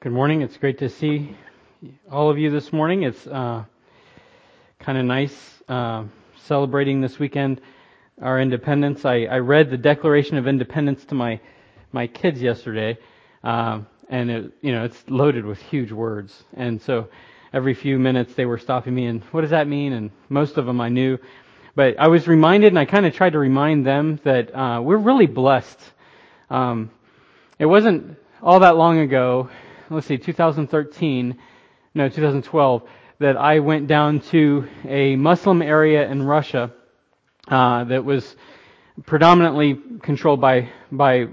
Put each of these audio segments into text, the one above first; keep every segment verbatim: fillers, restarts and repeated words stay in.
Good morning. It's great to see all of you this morning. It's uh, kind of nice uh, celebrating this weekend our independence. I, I read the Declaration of Independence to my my kids yesterday, uh, and it, you know it's loaded with huge words. And so every few minutes they were stopping me and what does that mean? And most of them I knew, but I was reminded, and I kind of tried to remind them that uh, we're really blessed. Um, it wasn't all that long ago. Let's see, two thousand thirteen, no, two thousand twelve, that I went down to a Muslim area in Russia uh, that was predominantly controlled by by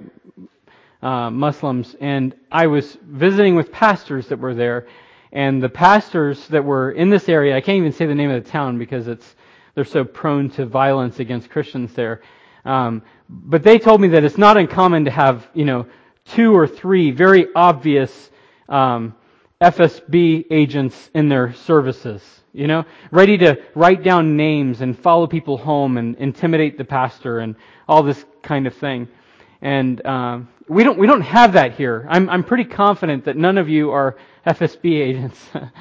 uh, Muslims, and I was visiting with pastors that were there, and the pastors that were in this area, I can't even say the name of the town because it's they're so prone to violence against Christians there, um, but they told me that it's not uncommon to have, you know, two or three very obvious Um, F S B agents in their services, you know, ready to write down names and follow people home and intimidate the pastor and all this kind of thing. And uh, we don't we don't have that here. I'm I'm pretty confident that none of you are F S B agents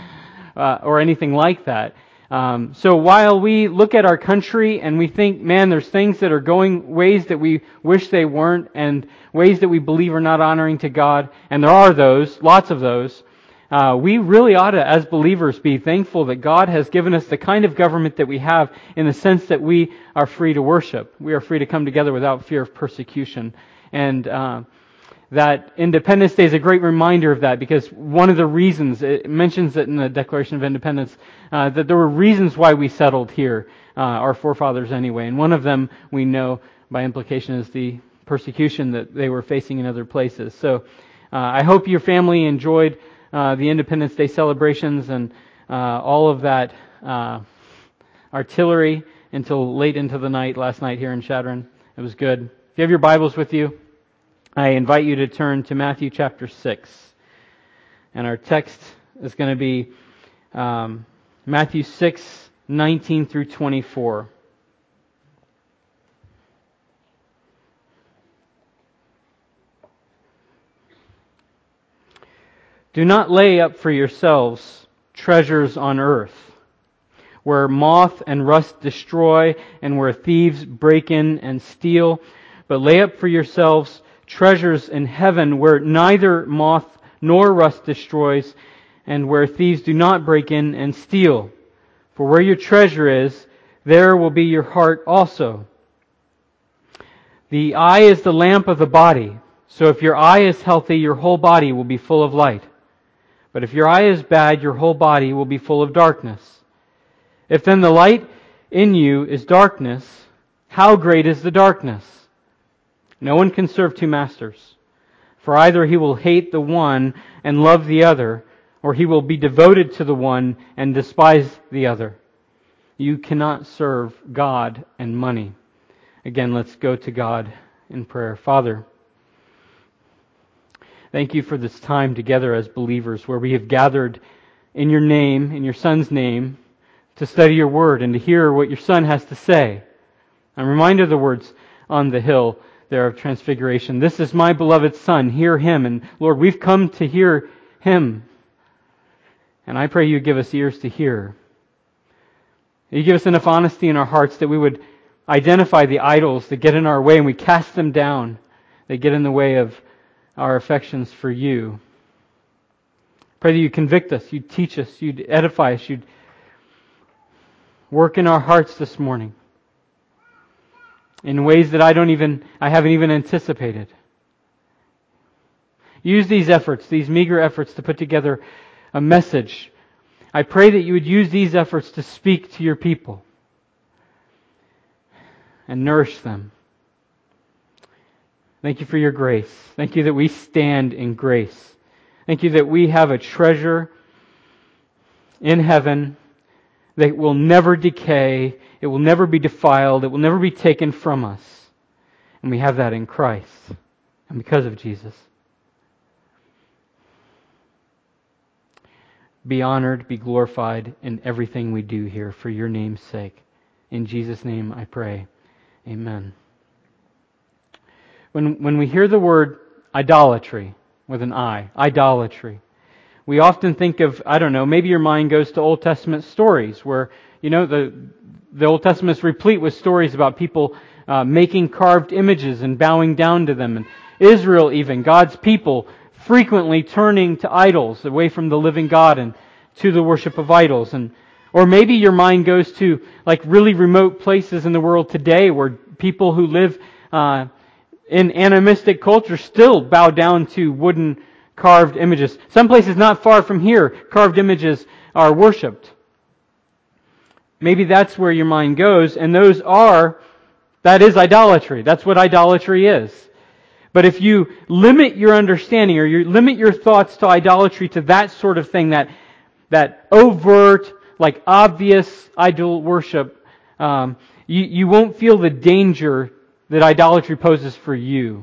uh, or anything like that. Um, so while we look at our country and we think, man, there's things that are going ways that we wish they weren't, and ways that we believe are not honoring to God, and there are those, lots of those, uh, we really ought to, as believers, be thankful that God has given us the kind of government that we have, in the sense that we are free to worship. We are free to come together without fear of persecution. And uh, that Independence Day is a great reminder of that, because one of the reasons, it mentions it in the Declaration of Independence, uh, that there were reasons why we settled here, uh, our forefathers anyway, and one of them we know by implication is the persecution that they were facing in other places. So uh, I hope your family enjoyed uh, the Independence Day celebrations and uh, all of that uh, artillery until late into the night last night here in Chadron. It was good. If you have your Bibles with you, I invite you to turn to Matthew chapter six. And our text is going to be um, Matthew six, nineteen through twenty-four. Do not lay up for yourselves treasures on earth, where moth and rust destroy and where thieves break in and steal, but lay up for yourselves treasures in heaven, where neither moth nor rust destroys, and where thieves do not break in and steal. For where your treasure is, there will be your heart also. The eye is the lamp of the body, so if your eye is healthy, your whole body will be full of light. But if your eye is bad, your whole body will be full of darkness. If then the light in you is darkness, how great is the darkness? No one can serve two masters, for either he will hate the one and love the other, or he will be devoted to the one and despise the other. You cannot serve God and money. Again, let's go to God in prayer. Father, thank you for this time together as believers, where we have gathered in your name, in your Son's name, to study your word and to hear what your Son has to say. I'm reminded of the words on the hill there of Transfiguration. This is my beloved Son, hear Him. And Lord, we've come to hear Him. And I pray you give us ears to hear. You give us enough honesty in our hearts that we would identify the idols that get in our way and we cast them down. They get in the way of our affections for you. Pray that you convict us, you'd teach us, you'd edify us, you'd work in our hearts this morning in ways that I don't even, I haven't even anticipated. Use these efforts, these meager efforts, to put together a message. I pray that you would use these efforts to speak to your people and nourish them. Thank you for your grace. Thank you that we stand in grace. Thank you that we have a treasure in heaven that will never decay, it will never be defiled, it will never be taken from us. And we have that in Christ, and because of Jesus. Be honored, be glorified in everything we do here for your name's sake. In Jesus' name I pray. Amen. When when we hear the word idolatry with an I, idolatry, we often think of, I don't know, maybe your mind goes to Old Testament stories where, you know, the the Old Testament is replete with stories about people uh, making carved images and bowing down to them. And Israel even, God's people, frequently turning to idols, away from the living God and to the worship of idols. And or maybe your mind goes to like really remote places in the world today where people who live uh, in animistic culture still bow down to wooden carved images. Some places not far from here, carved images are worshipped. Maybe that's where your mind goes, and those are, that is idolatry. That's what idolatry is. But if you limit your understanding or you limit your thoughts to idolatry to that sort of thing, that that overt, like obvious idol worship, um, you, you won't feel the danger that idolatry poses for you.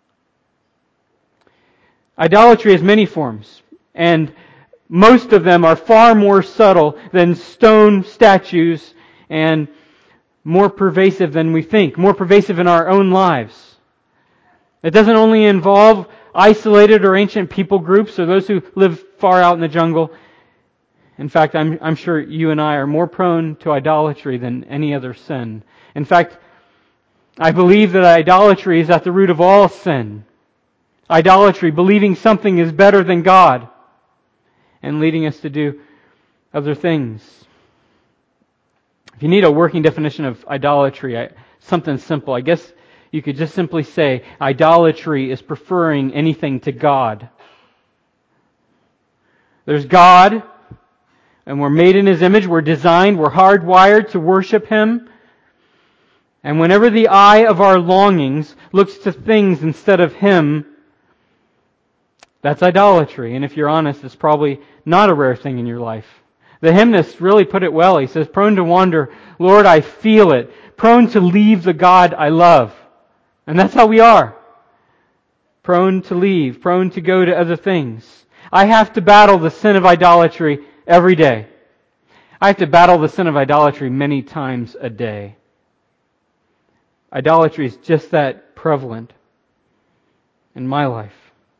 Idolatry has many forms, and most of them are far more subtle than stone statues and more pervasive than we think, more pervasive in our own lives. It doesn't only involve isolated or ancient people groups or those who live far out in the jungle. In fact, I'm, I'm sure you and I are more prone to idolatry than any other sin. In fact, I believe that idolatry is at the root of all sin. Idolatry, believing something is better than God and leading us to do other things. If you need a working definition of idolatry, I, something simple, I guess you could just simply say idolatry is preferring anything to God. There's God, and we're made in His image, we're designed, we're hardwired to worship Him. And whenever the eye of our longings looks to things instead of Him, that's idolatry. And if you're honest, it's probably not a rare thing in your life. The hymnist really put it well. He says, prone to wander, Lord, I feel it. Prone to leave the God I love. And that's how we are. Prone to leave, prone to go to other things. I have to battle the sin of idolatry every day. I have to battle the sin of idolatry many times a day. Idolatry is just that prevalent in my life.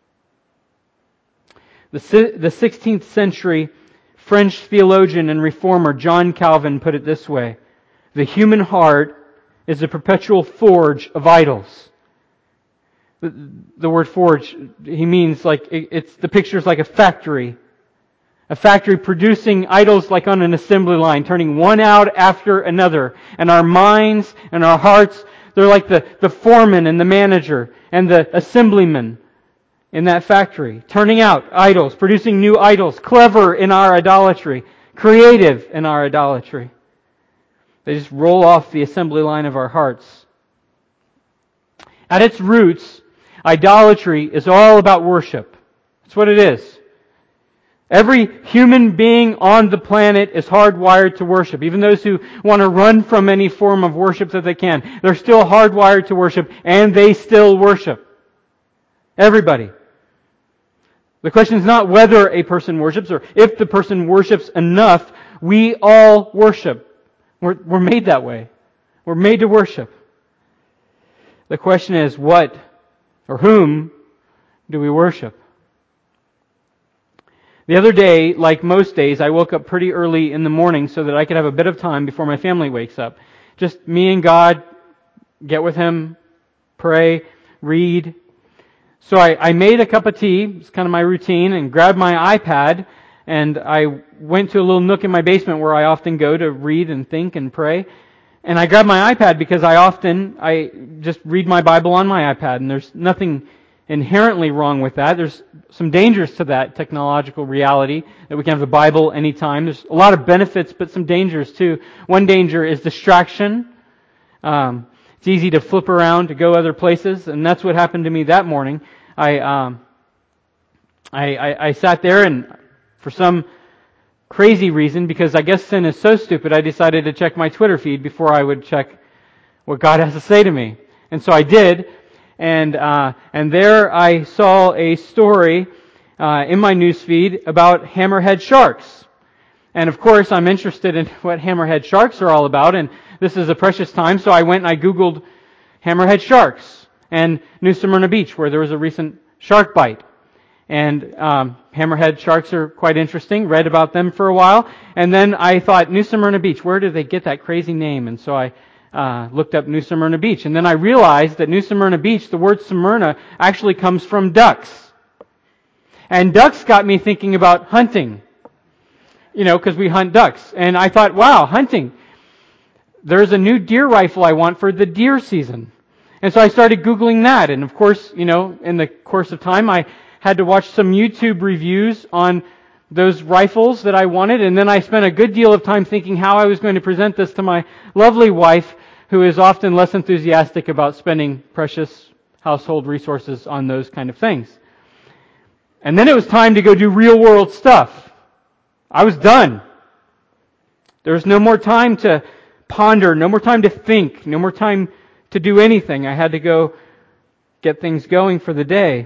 The sixteenth century French theologian and reformer John Calvin put it this way: the human heart is a perpetual forge of idols. The, the word forge, he means like, it, it's the picture is like a factory. A factory producing idols like on an assembly line, turning one out after another. And our minds and our hearts, they're like the, the foreman and the manager and the assemblyman in that factory, turning out idols, producing new idols, clever in our idolatry, creative in our idolatry. They just roll off the assembly line of our hearts. At its roots, idolatry is all about worship. That's what it is. Every human being on the planet is hardwired to worship. Even those who want to run from any form of worship that they can, they're still hardwired to worship, and they still worship. Everybody. The question is not whether a person worships or if the person worships enough. We all worship. We're, we're made that way. We're made to worship. The question is what or whom do we worship? The other day, like most days, I woke up pretty early in the morning so that I could have a bit of time before my family wakes up. Just me and God, get with Him, pray, read. So I, I made a cup of tea, it's kind of my routine, and grabbed my iPad, and I went to a little nook in my basement where I often go to read and think and pray. And I grabbed my iPad because I often, I just read my Bible on my iPad, and there's nothing inherently wrong with that. There's some dangers to that technological reality, that we can have the Bible anytime. There's a lot of benefits, but some dangers too. One danger is distraction. Um, it's easy to flip around, to go other places, and that's what happened to me that morning. I, um, I, I, I sat there, and for some crazy reason, because I guess sin is so stupid, I decided to check my Twitter feed before I would check what God has to say to me. And so I did, and uh, and there I saw a story uh, in my newsfeed about hammerhead sharks. And of course, I'm interested in what hammerhead sharks are all about, and this is a precious time, so I went and I Googled hammerhead sharks and New Smyrna Beach, where there was a recent shark bite. And um, hammerhead sharks are quite interesting. Read about them for a while. And then I thought, New Smyrna Beach, where did they get that crazy name? And so I uh, looked up New Smyrna Beach. And then I realized that New Smyrna Beach, the word Smyrna, actually comes from ducks. And ducks got me thinking about hunting. You know, because we hunt ducks. And I thought, wow, hunting. There's a new deer rifle I want for the deer season. And so I started Googling that. And of course, you know, in the course of time, I had to watch some YouTube reviews on those rifles that I wanted. And then I spent a good deal of time thinking how I was going to present this to my lovely wife, who is often less enthusiastic about spending precious household resources on those kind of things. And then it was time to go do real world stuff. I was done. There was no more time to ponder, no more time to think, no more time to do anything. I had to go get things going for the day.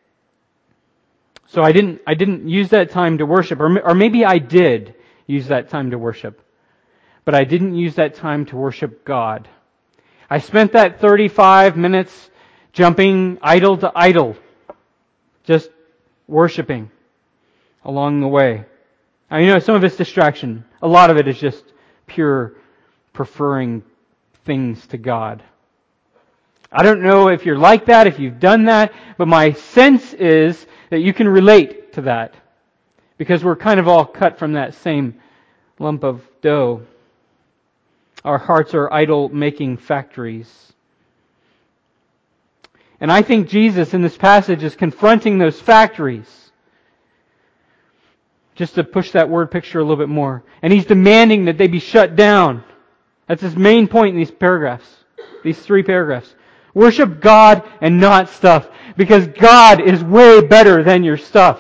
So I didn't I didn't use that time to worship, or, or maybe I did use that time to worship, but I didn't use that time to worship God. I spent that thirty-five minutes jumping idol to idol, just worshiping along the way. Now, you know, some of it's distraction. A lot of it is just pure preferring things to God. I don't know if you're like that, if you've done that, but my sense is that you can relate to that, because we're kind of all cut from that same lump of dough. Our hearts are idol-making factories. And I think Jesus in this passage is confronting those factories. Just to push that word picture a little bit more. And He's demanding that they be shut down. That's His main point in these paragraphs. These three paragraphs. Worship God and not stuff. Because God is way better than your stuff.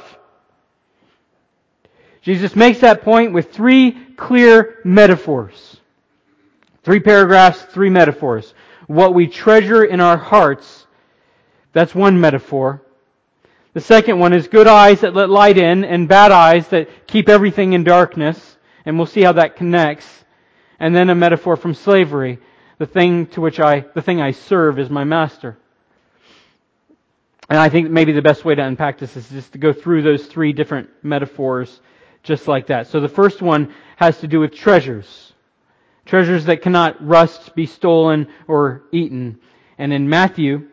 Jesus makes that point with three clear metaphors. Three paragraphs, three metaphors. What we treasure in our hearts, that's one metaphor. The second one is good eyes that let light in and bad eyes that keep everything in darkness. And we'll see how that connects. And then a metaphor from slavery. The thing to which I, the thing I serve is my master. And I think maybe the best way to unpack this is just to go through those three different metaphors just like that. So the first one has to do with treasures. Treasures that cannot rust, be stolen, or eaten. And in Matthew,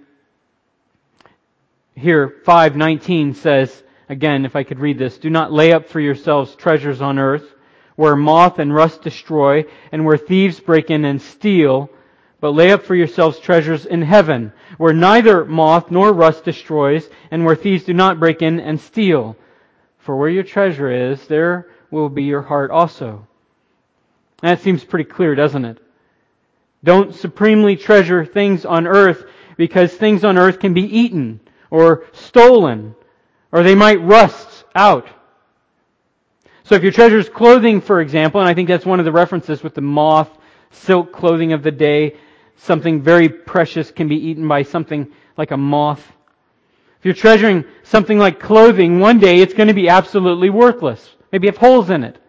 here, five nineteen says, again, if I could read this, do not lay up for yourselves treasures on earth, where moth and rust destroy, and where thieves break in and steal, but lay up for yourselves treasures in heaven, where neither moth nor rust destroys, and where thieves do not break in and steal. For where your treasure is, there will be your heart also. That seems pretty clear, doesn't it? Don't supremely treasure things on earth, because things on earth can be eaten or stolen, or they might rust out. So if your treasure is clothing, for example, and I think that's one of the references with the moth, silk clothing of the day, something very precious can be eaten by something like a moth. If you're treasuring something like clothing, one day it's going to be absolutely worthless. Maybe have holes in it.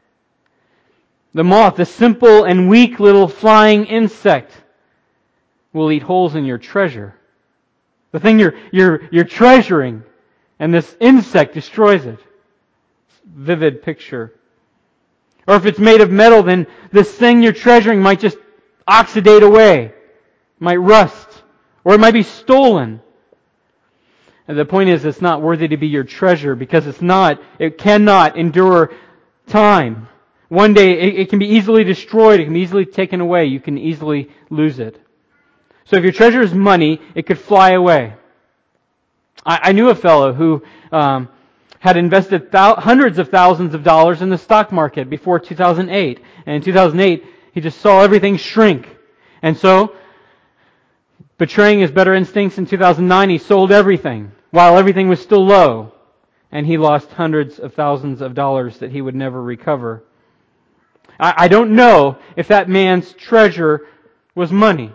The moth, the simple and weak little flying insect, will eat holes in your treasure. The thing you're, you're, you're treasuring, and this insect destroys it. Vivid picture. Or if it's made of metal, then this thing you're treasuring might just oxidate away. Might rust. Or it might be stolen. And the point is, it's not worthy to be your treasure, because it's not, it cannot endure time. One day it, it can be easily destroyed, it can be easily taken away, you can easily lose it. So if your treasure is money, it could fly away. I, I knew a fellow who um, had invested thou- hundreds of thousands of dollars in the stock market before two thousand eight. And in two thousand eight, he just saw everything shrink. And so, betraying his better instincts, in two thousand nine, he sold everything while everything was still low. And he lost hundreds of thousands of dollars that he would never recover. I, I don't know if that man's treasure was money.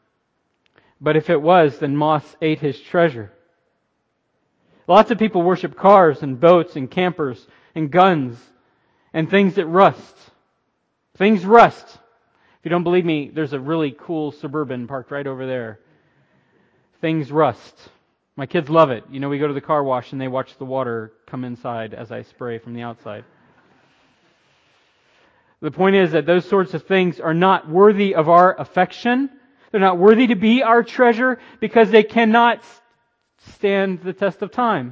But if it was, then moths ate his treasure. Lots of people worship cars and boats and campers and guns and things that rust. Things rust. If you don't believe me, there's a really cool Suburban parked right over there. Things rust. My kids love it. You know, we go to the car wash and they watch the water come inside as I spray from the outside. The point is that those sorts of things are not worthy of our affection. They're not worthy to be our treasure because they cannot stand the test of time.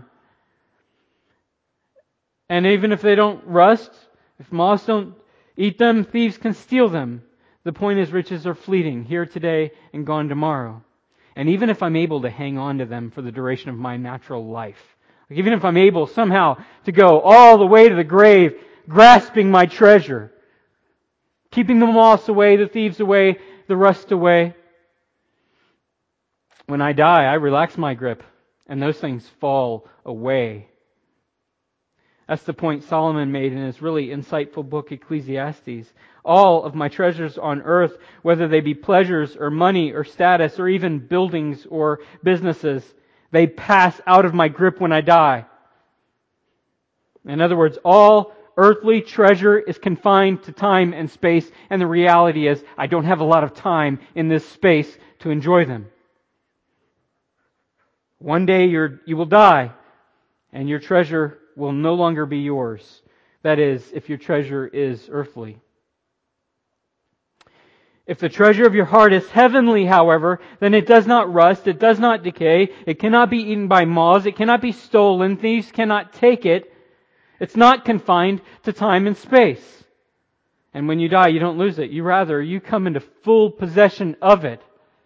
And even if they don't rust, if moths don't eat them, thieves can steal them. The point is, riches are fleeting, here today and gone tomorrow. And even if I'm able to hang on to them for the duration of my natural life, like even if I'm able somehow to go all the way to the grave, grasping my treasure, keeping the moths away, the thieves away, the rust away, when I die, I relax my grip, and those things fall away. That's the point Solomon made in his really insightful book, Ecclesiastes. All of my treasures on earth, whether they be pleasures or money or status or even buildings or businesses, they pass out of my grip when I die. In other words, all earthly treasure is confined to time and space, and the reality is I don't have a lot of time in this space to enjoy them. One day you're, you will die, and your treasure will no longer be yours. That is, if your treasure is earthly. If the treasure of your heart is heavenly, however, then it does not rust, it does not decay, it cannot be eaten by moths, it cannot be stolen, thieves cannot take it. It's not confined to time and space. And when you die, you don't lose it. You rather, you come into full possession of it.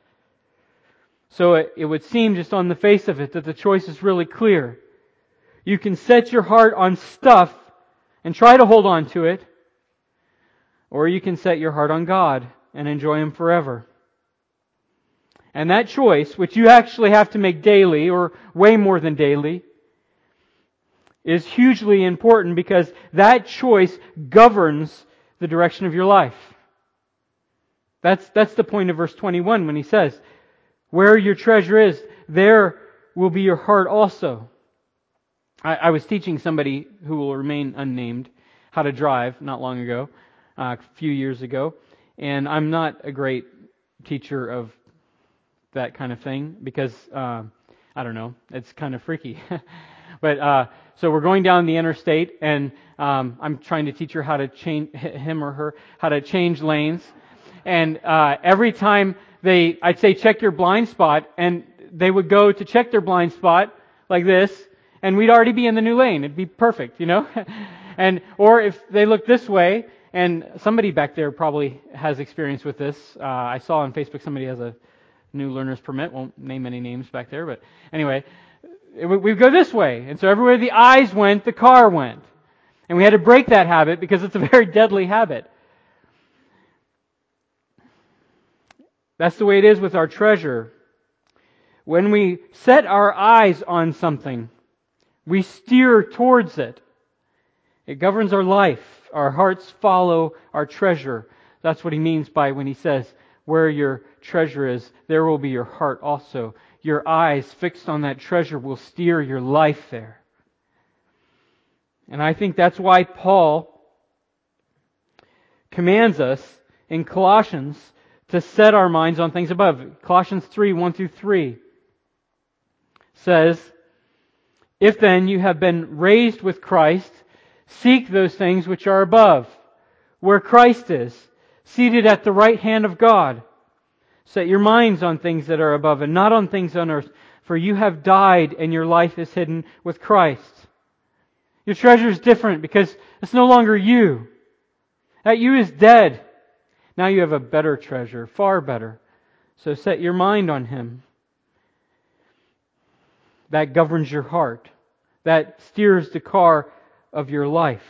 So it, it would seem just on the face of it that the choice is really clear. You can set your heart on stuff and try to hold on to it, or you can set your heart on God and enjoy Him forever. And that choice, which you actually have to make daily, or way more than daily, is hugely important because that choice governs the direction of your life. That's, that's the point of verse twenty-one when he says, where your treasure is, there will be your heart also. I, I was teaching somebody who will remain unnamed how to drive not long ago, uh, a few years ago. And I'm not a great teacher of that kind of thing because, uh, I don't know, it's kind of freaky. But uh, so we're going down the interstate, and um, I'm trying to teach her how to change him or her how to change lanes. And uh, every time they, I'd say, check your blind spot, and they would go to check their blind spot like this, and we'd already be in the new lane. It'd be perfect, you know. And or if they look this way, and somebody back there probably has experience with this. Uh, I saw on Facebook somebody has a new learner's permit. Won't name any names back there, but anyway, it, we go this way. And so everywhere the eyes went, the car went. And we had to break that habit because it's a very deadly habit. That's the way it is with our treasure. When we set our eyes on something, we steer towards it. It governs our life. Our hearts follow our treasure. That's what he means by when he says, where your treasure is, there will be your heart also. Your eyes fixed on that treasure will steer your life there. And I think that's why Paul commands us in Colossians to set our minds on things above. Colossians three, one through three says, if then you have been raised with Christ, seek those things which are above, where Christ is, seated at the right hand of God. Set your minds on things that are above and not on things on earth, for you have died and your life is hidden with Christ. Your treasure is different because it's no longer you. That you is dead. Now you have a better treasure, far better. So set your mind on Him. That governs your heart. That steers the car of your life.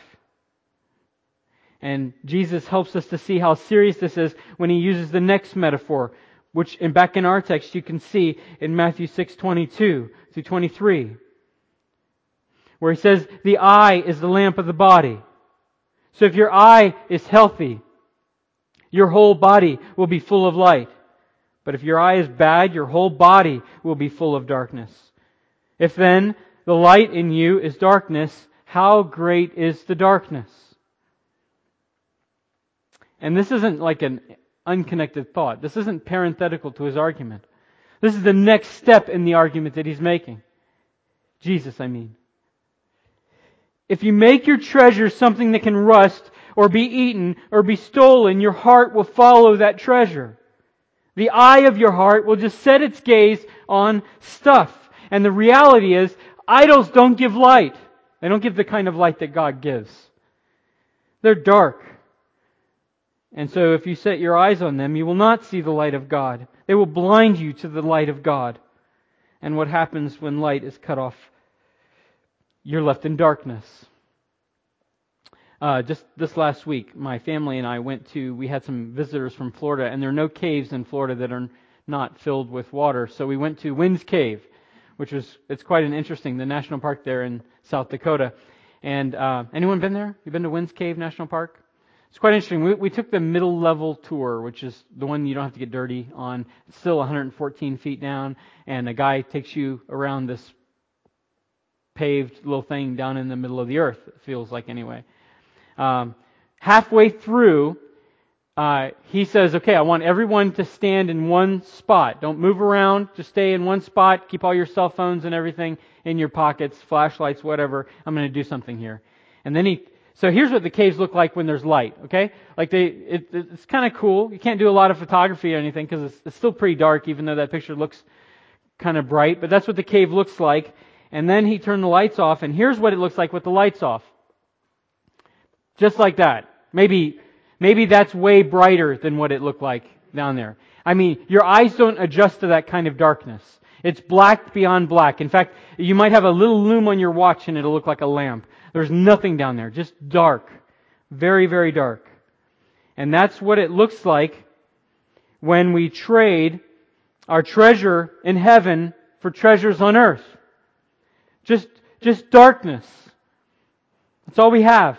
And Jesus helps us to see how serious this is when He uses the next metaphor, which in back in our text you can see in Matthew six, twenty-two through twenty-three, where He says, the eye is the lamp of the body. So if your eye is healthy, your whole body will be full of light. But if your eye is bad, your whole body will be full of darkness. If then the light in you is darkness, how great is the darkness? And this isn't like an unconnected thought. This isn't parenthetical to his argument. This is the next step in the argument that he's making. Jesus, I mean. If you make your treasure something that can rust or be eaten or be stolen, your heart will follow that treasure. The eye of your heart will just set its gaze on stuff. And the reality is, idols don't give light. They don't give the kind of light that God gives. They're dark. And so if you set your eyes on them, you will not see the light of God. They will blind you to the light of God. And what happens when light is cut off? You're left in darkness. Uh, just this last week, my family and I went to, we had some visitors from Florida, and there are no caves in Florida that are not filled with water. So we went to Wynn's Cave, which was, it's quite an interesting, the national park there in South Dakota. And uh, anyone been there? You been to Wynn's Cave National Park? It's quite interesting. We, we took the middle level tour, which is the one you don't have to get dirty on. It's still one hundred fourteen feet down, and a guy takes you around this paved little thing down in the middle of the earth, it feels like anyway. Um, halfway through, uh, he says, okay, I want everyone to stand in one spot. Don't move around. Just stay in one spot. Keep all your cell phones and everything in your pockets, flashlights, whatever. I'm going to do something here. And then he, so here's what the caves look like when there's light, okay? Like they, it, it's kind of cool. You can't do a lot of photography or anything because it's, it's still pretty dark, even though that picture looks kind of bright. But that's what the cave looks like. And then he turned the lights off, and here's what it looks like with the lights off. Just like that. Maybe, maybe that's way brighter than what it looked like down there. I mean, your eyes don't adjust to that kind of darkness. It's black beyond black. In fact, you might have a little lume on your watch and it'll look like a lamp. There's nothing down there. Just dark. Very, very dark. And that's what it looks like when we trade our treasure in heaven for treasures on earth. Just, just darkness. That's all we have.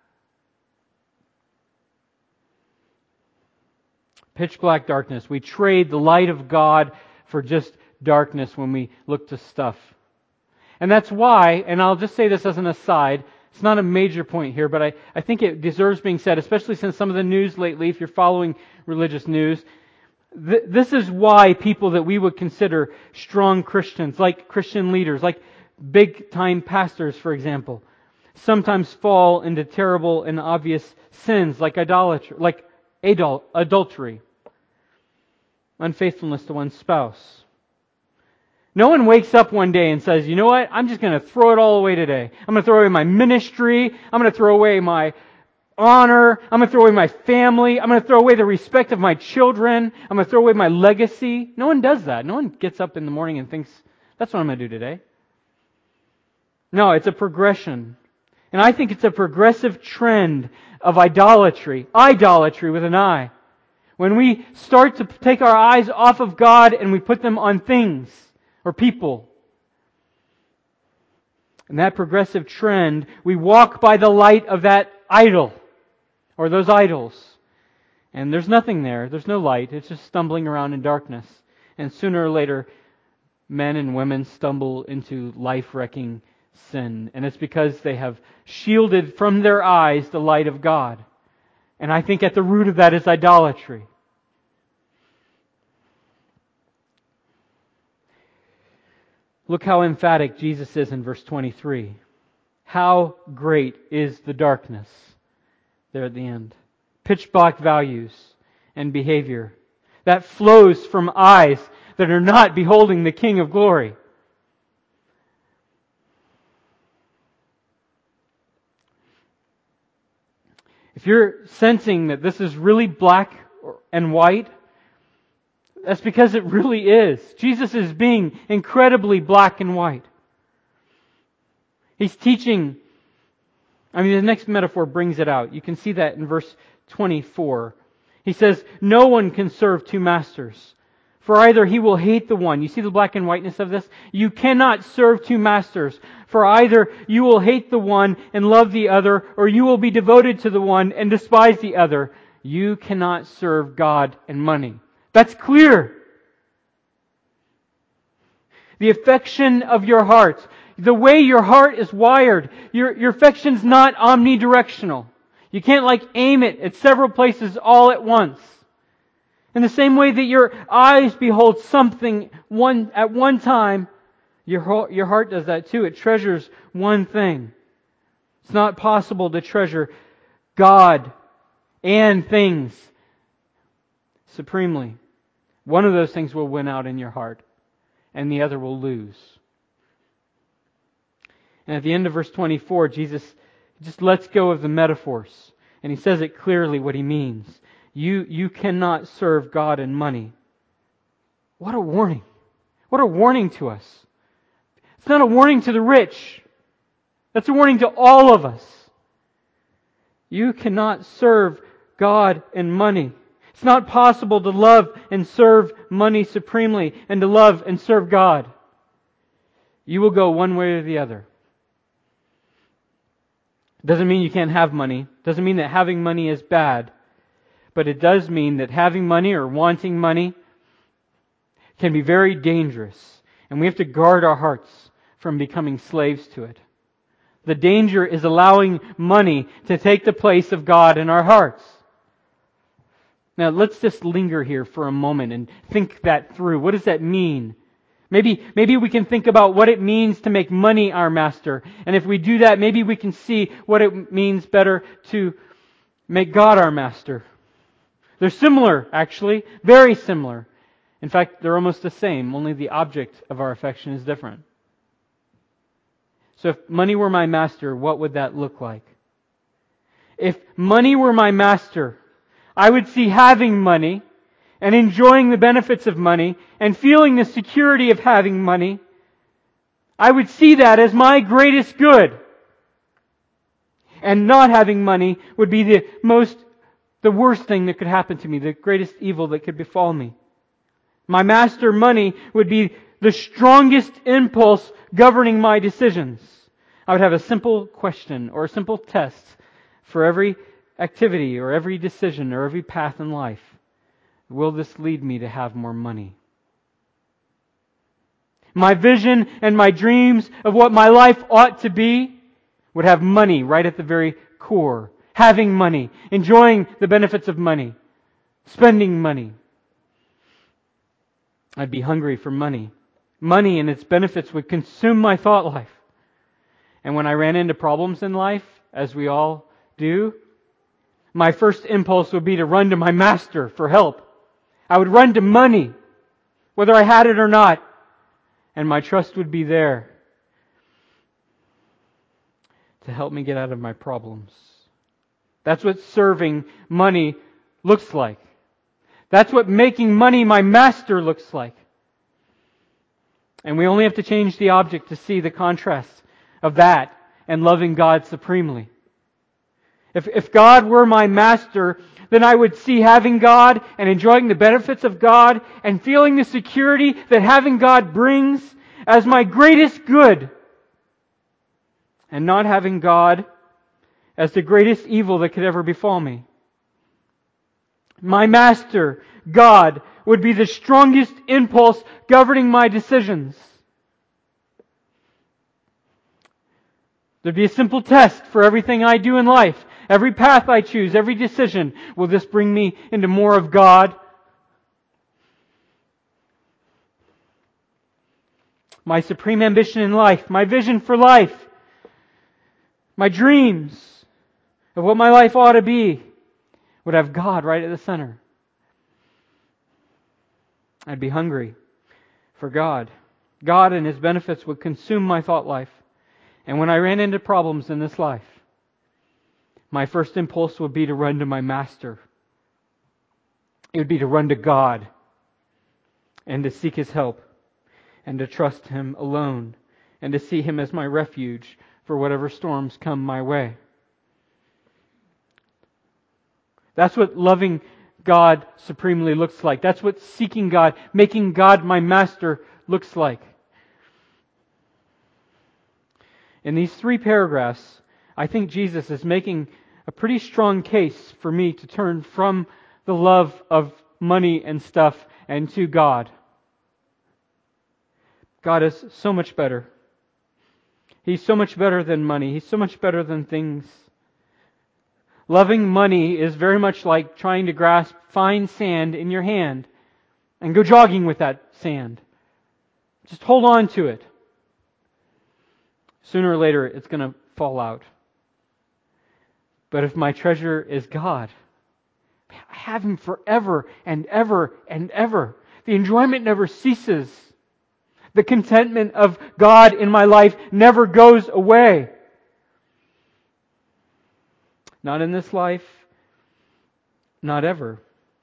Pitch black darkness. We trade the light of God for just darkness when we look to stuff. And that's why, and I'll just say this as an aside, it's not a major point here, but I, I think it deserves being said, especially since some of the news lately, if you're following religious news, th- this is why people that we would consider strong Christians, like Christian leaders, like big-time pastors, for example, sometimes fall into terrible and obvious sins like idolatry, like adul- adultery, unfaithfulness to one's spouse. No one wakes up one day and says, you know what, I'm just going to throw it all away today. I'm going to throw away my ministry. I'm going to throw away my honor. I'm going to throw away my family. I'm going to throw away the respect of my children. I'm going to throw away my legacy. No one does that. No one gets up in the morning and thinks, that's what I'm going to do today. No, it's a progression. And I think it's a progressive trend of idolatry. Idolatry with an I. When we start to take our eyes off of God and we put them on things or people. And that progressive trend, we walk by the light of that idol or those idols. And there's nothing there. There's no light. It's just stumbling around in darkness. And sooner or later, men and women stumble into life-wrecking sin. And it's because they have shielded from their eyes the light of God. And I think at the root of that is idolatry. Look how emphatic Jesus is in verse twenty-three. How great is the darkness there at the end. Pitch black values and behavior that flows from eyes that are not beholding the King of glory. If you're sensing that this is really black and white, that's because it really is. Jesus is being incredibly black and white. He's teaching, I mean, the next metaphor brings it out. You can see that in verse twenty-four. He says, no one can serve two masters. For either he will hate the one. You see the black and whiteness of this? You cannot serve two masters. For either you will hate the one and love the other, or you will be devoted to the one and despise the other. You cannot serve God and money. That's clear. The affection of your heart, the way your heart is wired, your, your affection's not omnidirectional. You can't like aim it at several places all at once. In the same way that your eyes behold something one at one time, your ho- your heart does that too. It treasures one thing. It's not possible to treasure God and things supremely. One of those things will win out in your heart, and the other will lose. And at the end of verse twenty-four, Jesus just lets go of the metaphors, and He says it clearly what He means. You, you cannot serve God and money. What a warning. What a warning to us. It's not a warning to the rich. That's a warning to all of us. You cannot serve God and money. It's not possible to love and serve money supremely and to love and serve God. You will go one way or the other. Doesn't mean you can't have money. Doesn't mean that having money is bad. But it does mean that having money or wanting money can be very dangerous. And we have to guard our hearts from becoming slaves to it. The danger is allowing money to take the place of God in our hearts. Now let's just linger here for a moment and think that through. What does that mean? Maybe, maybe we can think about what it means to make money our master. And if we do that, maybe we can see what it means better to make God our master. They're similar, actually. Very similar. In fact, they're almost the same. Only the object of our affection is different. So if money were my master, what would that look like? If money were my master, I would see having money and enjoying the benefits of money and feeling the security of having money. I would see that as my greatest good. And not having money would be the most, the worst thing that could happen to me, the greatest evil that could befall me. My master, money, would be the strongest impulse governing my decisions. I would have a simple question or a simple test for every activity or every decision or every path in life. Will this lead me to have more money? My vision and my dreams of what my life ought to be would have money right at the very core. Having money, enjoying the benefits of money, spending money. I'd be hungry for money. Money and its benefits would consume my thought life. And when I ran into problems in life, as we all do, my first impulse would be to run to my master for help. I would run to money, whether I had it or not, and my trust would be there to help me get out of my problems. That's what serving money looks like. That's what making money my master looks like. And we only have to change the object to see the contrast of that and loving God supremely. If, if God were my master, then I would see having God and enjoying the benefits of God and feeling the security that having God brings as my greatest good. And not having God as the greatest evil that could ever befall me. My master, God, would be the strongest impulse governing my decisions. There'd be a simple test for everything I do in life. Every path I choose, every decision. Will this bring me into more of God? My supreme ambition in life, my vision for life, my dreams of what my life ought to be would have God right at the center. I'd be hungry for God. God and His benefits would consume my thought life. And when I ran into problems in this life, my first impulse would be to run to my master. It would be to run to God and to seek His help and to trust Him alone and to see Him as my refuge for whatever storms come my way. That's what loving God supremely looks like. That's what seeking God, making God my master looks like. In these three paragraphs, I think Jesus is making a pretty strong case for me to turn from the love of money and stuff and to God. God is so much better. He's so much better than money. He's so much better than things. Loving money is very much like trying to grasp fine sand in your hand and go jogging with that sand. Just hold on to it. Sooner or later, it's going to fall out. But if my treasure is God, I have Him forever and ever and ever. The enjoyment never ceases. The contentment of God in my life never goes away. Not in this life, not ever.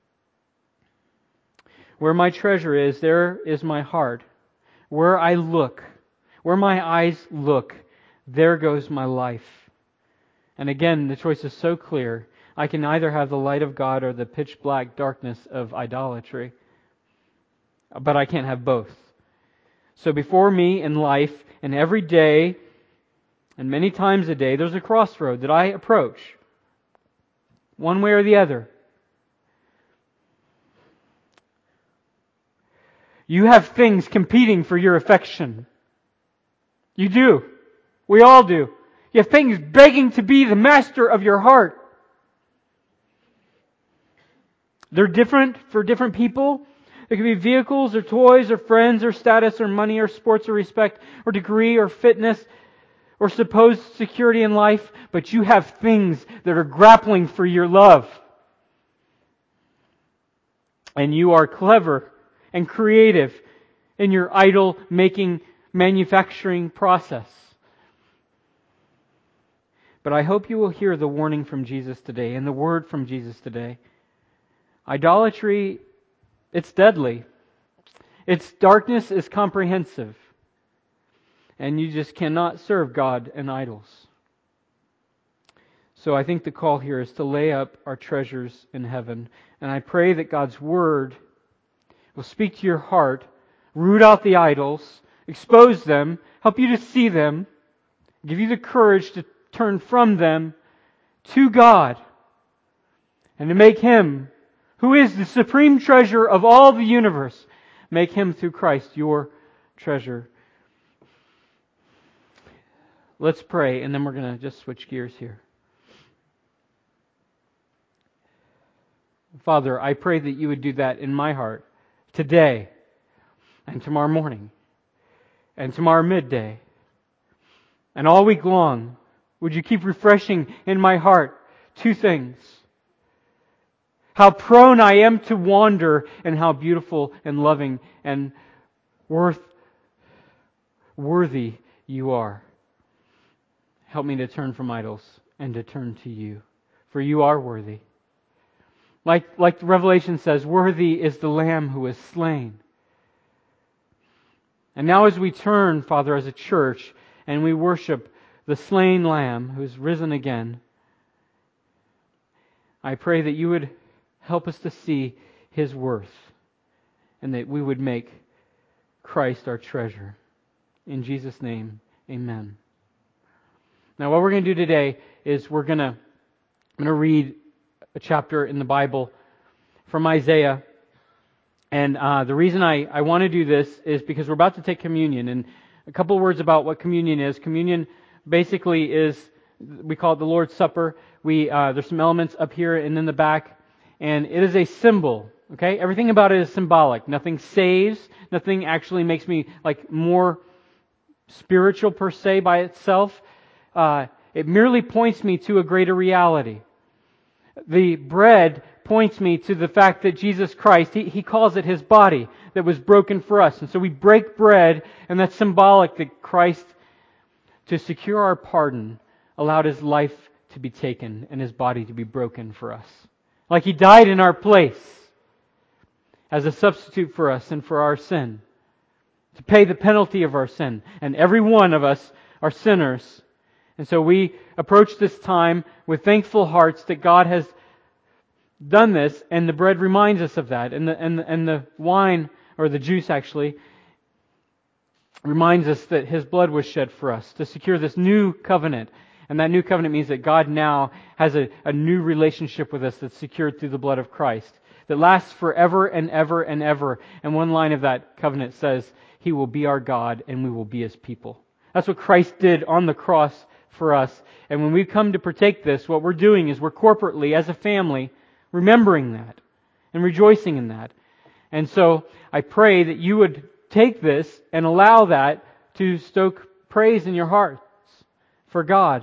Where my treasure is, there is my heart. Where I look, where my eyes look, there goes my life. And again, the choice is so clear. I can either have the light of God or the pitch black darkness of idolatry. But I can't have both. So before me in life, and every day, and many times a day, there's a crossroad that I approach. One way or the other. You have things competing for your affection. You do. We all do. You have things begging to be the master of your heart. They're different for different people. It could be vehicles or toys or friends or status or money or sports or respect or degree or fitness or supposed security in life. But you have things that are grappling for your love. And you are clever and creative in your idol making manufacturing process. But I hope you will hear the warning from Jesus today and the word from Jesus today. Idolatry, it's deadly. Its darkness is comprehensive. And you just cannot serve God and idols. So I think the call here is to lay up our treasures in heaven. And I pray that God's Word will speak to your heart, root out the idols, expose them, help you to see them, give you the courage to turn from them to God, and to make Him, who is the supreme treasure of all the universe, make Him through Christ your treasure. Let's pray, and then we're going to just switch gears here. Father, I pray that you would do that in my heart today and tomorrow morning and tomorrow midday and all week long. Would you keep refreshing in my heart two things? How prone I am to wander and how beautiful and loving and worth worthy you are. Help me to turn from idols and to turn to you, for you are worthy. Like, like Revelation says, worthy is the Lamb who was slain. And now as we turn, Father, as a church, and we worship the slain Lamb who is risen again, I pray that you would help us to see His worth and that we would make Christ our treasure. In Jesus' name, amen. Now what we're going to do today is we're going to, I'm going to read a chapter in the Bible from Isaiah. And uh, the reason I, I want to do this is because we're about to take communion. And a couple words about what communion is. Communion basically is, we call it the Lord's Supper. We uh, there's some elements up here and in the back. And it is a symbol. Okay? Everything about it is symbolic. Nothing saves. Nothing actually makes me like more spiritual per se by itself. Uh, it merely points me to a greater reality. The bread points me to the fact that Jesus Christ, he, he calls it His body that was broken for us. And so we break bread, and that's symbolic that Christ, to secure our pardon, allowed His life to be taken and His body to be broken for us. Like He died in our place as a substitute for us and for our sin, to pay the penalty of our sin. And every one of us are sinners. And so we approach this time with thankful hearts that God has done this, and the bread reminds us of that, and the and the, and the wine, or the juice actually, reminds us that His blood was shed for us to secure this new covenant. And that new covenant means that God now has a, a new relationship with us that's secured through the blood of Christ, that lasts forever and ever and ever. And one line of that covenant says, He will be our God and we will be His people. That's what Christ did on the cross for us. And when we come to partake this, what we're doing is we're corporately, as a family, remembering that and rejoicing in that. And so I pray that you would take this and allow that to stoke praise in your hearts for God.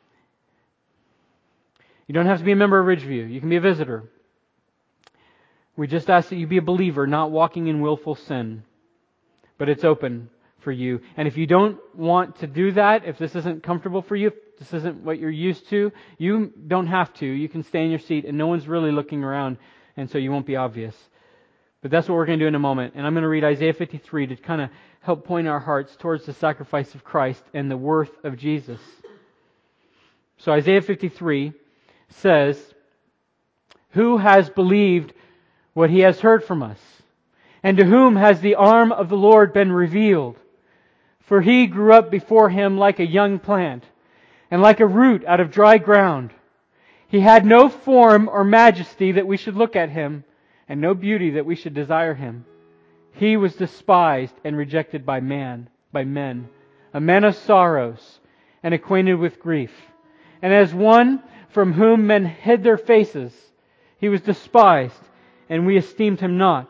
You don't have to be a member of Ridgeview. You can be a visitor. We just ask that you be a believer, not walking in willful sin. But it's open for you. And if you don't want to do that, if this isn't comfortable for you, if this isn't what you're used to, you don't have to. You can stay in your seat and no one's really looking around, and so you won't be obvious. But that's what we're going to do in a moment. And I'm going to read Isaiah fifty-three to kind of help point our hearts towards the sacrifice of Christ and the worth of Jesus. So Isaiah fifty-three says, "Who has believed what he has heard from us? And to whom has the arm of the Lord been revealed? For he grew up before him like a young plant, and like a root out of dry ground. He had no form or majesty that we should look at him, and no beauty that we should desire him. He was despised and rejected by man, by men, a man of sorrows, and acquainted with grief. And as one from whom men hid their faces, he was despised, and we esteemed him not.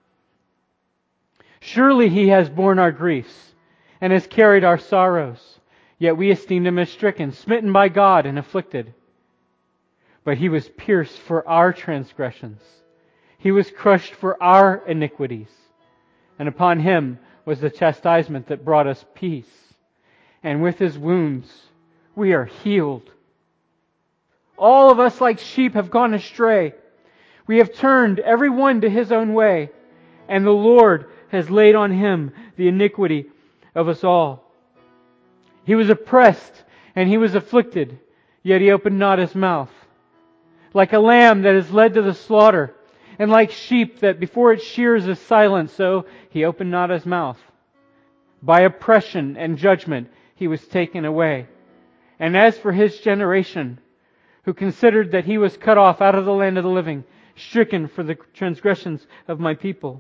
Surely he has borne our griefs, and has carried our sorrows. Yet we esteemed him as stricken, smitten by God, and afflicted. But he was pierced for our transgressions. He was crushed for our iniquities. And upon him was the chastisement that brought us peace. And with his wounds we are healed. All of us like sheep have gone astray. We have turned every one to his own way, and the Lord has laid on him the iniquity of us all. He was oppressed and he was afflicted, yet he opened not his mouth. Like a lamb that is led to the slaughter, and like sheep that before its shears is silent, so he opened not his mouth. By oppression and judgment he was taken away. And as for his generation, who considered that he was cut off out of the land of the living, stricken for the transgressions of my people.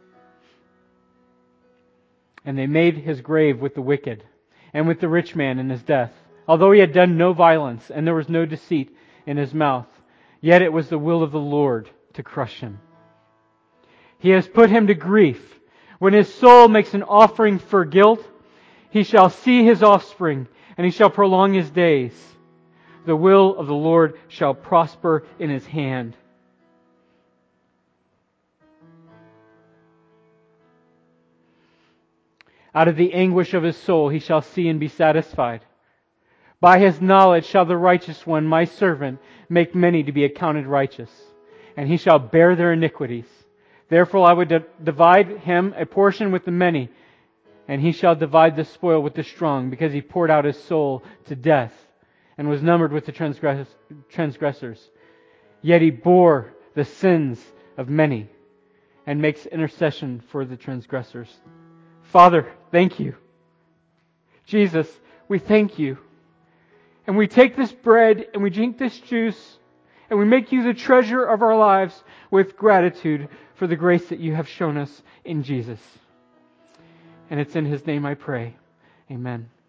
And they made his grave with the wicked, and with the rich man in his death. Although he had done no violence, and there was no deceit in his mouth, yet it was the will of the Lord to crush him. He has put him to grief. When his soul makes an offering for guilt, he shall see his offspring, and he shall prolong his days. The will of the Lord shall prosper in his hand. Out of the anguish of his soul he shall see and be satisfied. By his knowledge shall the righteous one, my servant, make many to be accounted righteous, and he shall bear their iniquities. Therefore I would di- divide him a portion with the many, and he shall divide the spoil with the strong, because he poured out his soul to death, and was numbered with the transgress- transgressors. Yet he bore the sins of many, and makes intercession for the transgressors. Father, thank you. Jesus, we thank you. And we take this bread and we drink this juice and we make you the treasure of our lives with gratitude for the grace that you have shown us in Jesus. And it's in His name I pray. Amen.